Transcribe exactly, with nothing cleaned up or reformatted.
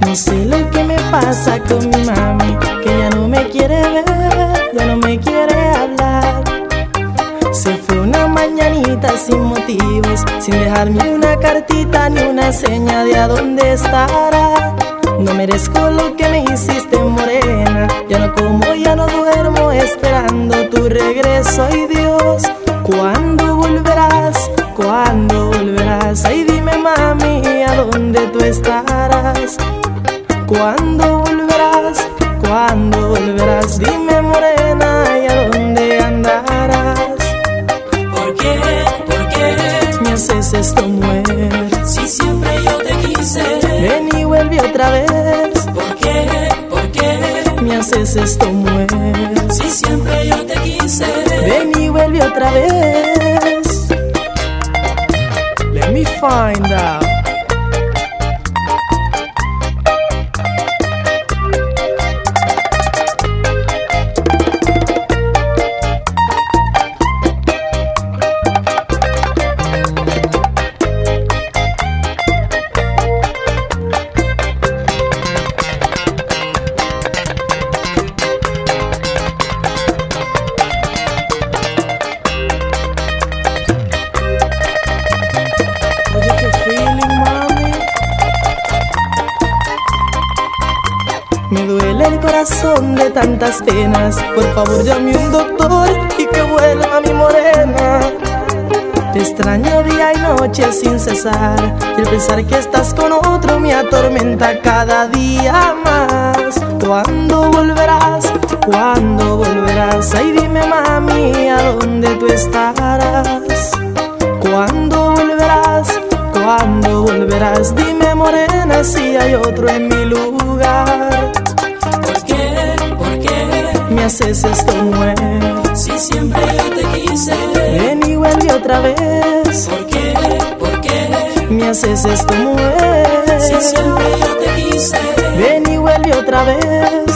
No sé lo que me pasa con mi mami, que ya no me quiere ver, ya no me quiere hablar. Se fue una mañanita sin motivos, sin dejarme una cartita ni una seña de a dónde estará. No merezco lo que me hiciste, morena. Ya no como, ya no duermo, esperando tu regreso. Ay Dios, ¿cuándo volverás? ¿Cuándo volverás? Ay dime mami, ¿a dónde tú estarás? ¿Cuándo volverás? ¿Cuándo volverás? Dime morena, ¿y a dónde andarás? ¿Por qué? ¿Por qué? Me haces esto, mujer. Si siempre yo te quise. Ven y vuelve otra vez. ¿Por qué? ¿Por qué? Me haces esto, mujer. Si siempre yo te quise. Ven y vuelve otra vez. Let me find out. Me duele el corazón de tantas penas. Por favor llame un doctor y que vuelva mi morena. Te extraño día y noche sin cesar, y el pensar que estás con otro me atormenta cada día más. ¿Cuándo volverás? ¿Cuándo volverás? Ay dime mami, ¿a dónde tú estarás? ¿Cuándo volverás? ¿Cuándo volverás? Dime morena si hay otro en mi lugar. ¿Por qué? ¿Por qué? Me haces esto, mujer. Si siempre yo te quise. Ven y vuelve otra vez. ¿Por qué? ¿Por qué? Me haces esto, mujer. Si siempre yo te quise. Ven y vuelve otra vez.